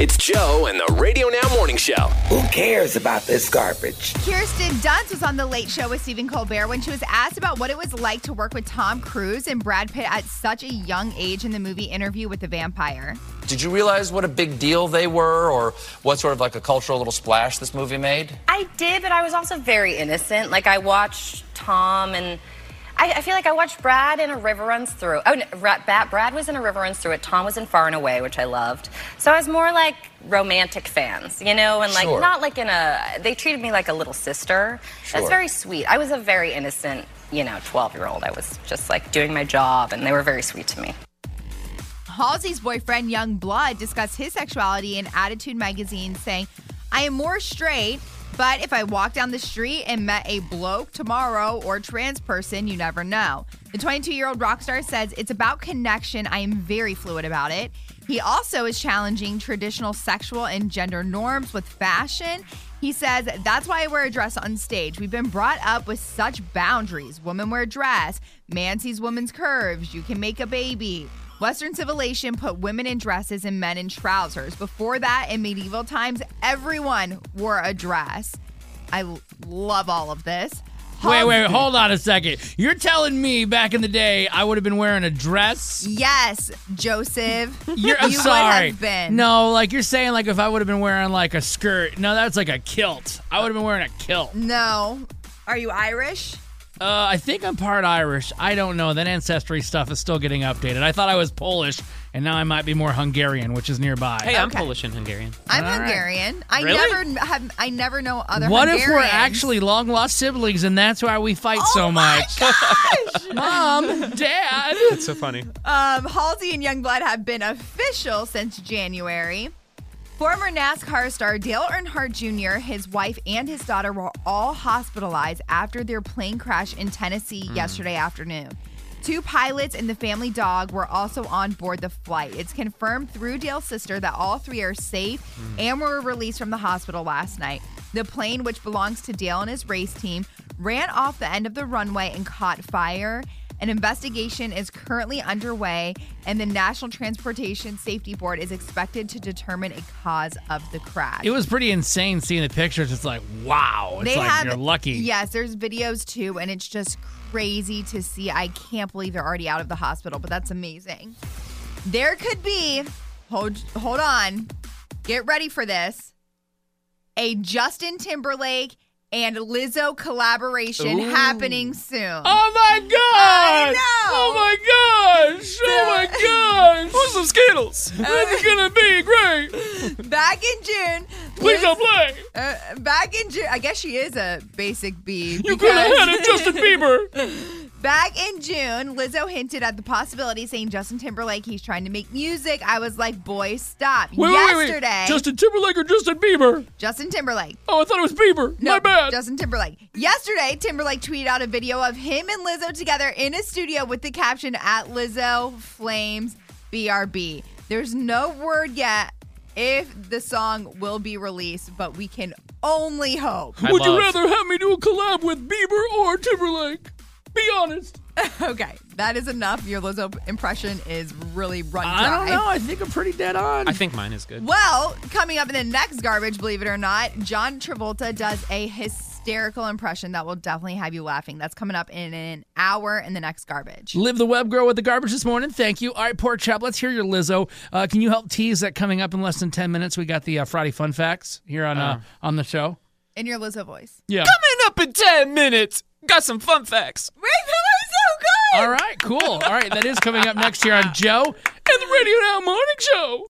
It's Joe and the Radio Now Morning Show. Who cares about this garbage? Kirsten Dunst was on The Late Show with Stephen Colbert when she was asked about what it was like to work with Tom Cruise and Brad Pitt at such a young age in the movie Interview with the Vampire. Did you realize what a big deal they were, or what sort of like a cultural little splash this movie made? I did, but I was also very innocent. Like, I watched Tom, and I feel like I watched Brad in A River Runs Through. Oh, no, Brad was in A River Runs Through It. Tom was in Far and Away, which I loved. So I was more like romantic fans, you know, and like not like they treated me like a little sister. Sure. That's very sweet. I was a very innocent, 12-year-old. I was just like doing my job, and they were very sweet to me. Halsey's boyfriend, Young Blood, discussed his sexuality in Attitude magazine, saying, "I am more straight, but if I walk down the street and met a bloke tomorrow or trans person, you never know." The 22-year-old rock star says, "It's about connection. I am very fluid about it." He also is challenging traditional sexual and gender norms with fashion. He says, "That's why I wear a dress on stage. We've been brought up with such boundaries. Women wear a dress. Man sees women's curves. You can make a baby. Western civilization put women in dresses and men in trousers. Before that, in medieval times, everyone wore a dress." I love all of this. Wait, hold on a second. You're telling me back in the day I would have been wearing a dress? Yes, Joseph. I'm you sorry. would have been. No, like you're saying like if I would have been wearing like a skirt. No, that's like a kilt. I would have been wearing a kilt. No. Are you Irish? I think I'm part Irish. I don't know. That ancestry stuff is still getting updated. I thought I was Polish, and now I might be more Hungarian, which is nearby. Hey, I'm Polish and Hungarian. I'm All Hungarian. right. Really? I never know other What Hungarians. if we're actually long-lost siblings, and that's why we fight so much? Gosh! Mom, Dad. That's so funny. Halsey and Youngblood have been official since January. Former NASCAR star Dale Earnhardt Jr., his wife, and his daughter were all hospitalized after their plane crash in Tennessee yesterday afternoon. 2 pilots and the family dog were also on board the flight. It's confirmed through Dale's sister that all 3 are safe and were released from the hospital last night. The plane, which belongs to Dale and his race team, ran off the end of the runway and caught fire. An investigation is currently underway, and the National Transportation Safety Board is expected to determine a cause of the crash. It was pretty insane seeing the pictures. It's like, wow. It's you're lucky. Yes, there's videos too, and it's just crazy to see. I can't believe they're already out of the hospital, but that's amazing. There could be, hold on, get ready for this, a Justin Timberlake and Lizzo collaboration happening soon. Oh my God! I know! Oh my gosh! Oh my gosh! What's some Skittles? This is gonna be great! Back in June. Please don't play! Back in June. I guess she is a basic bee. You could have had it, Justin Bieber! Back in June, Lizzo hinted at the possibility, saying Justin Timberlake, he's trying to make music. I was like, boy, stop. Yesterday. Wait. Justin Timberlake or Justin Bieber? Justin Timberlake. Oh, I thought it was Bieber. No, My bad. Justin Timberlake. Yesterday, Timberlake tweeted out a video of him and Lizzo together in a studio with the caption, "At Lizzo Flames BRB." There's no word yet if the song will be released, but we can only hope. Would you rather have me do a collab with Bieber or Timberlake? Be honest. Okay, that is enough. Your Lizzo impression is really run dry. I don't know. I think I'm pretty dead on. I think mine is good. Well, coming up in the next garbage, believe it or not, John Travolta does a hysterical impression that will definitely have you laughing. That's coming up in an hour in the next garbage. Live the web, girl, with the garbage this morning. Thank you. All right, Pork Chop, let's hear your Lizzo. Can you help tease that coming up in less than 10 minutes? We got the Friday Fun Facts here on the show. In your Lizzo voice. Yeah. Coming up in 10 minutes. Got some fun facts. Wait, that was so good! All right, cool. All right, that is coming up next here on Joe and the Radio Now Morning Show.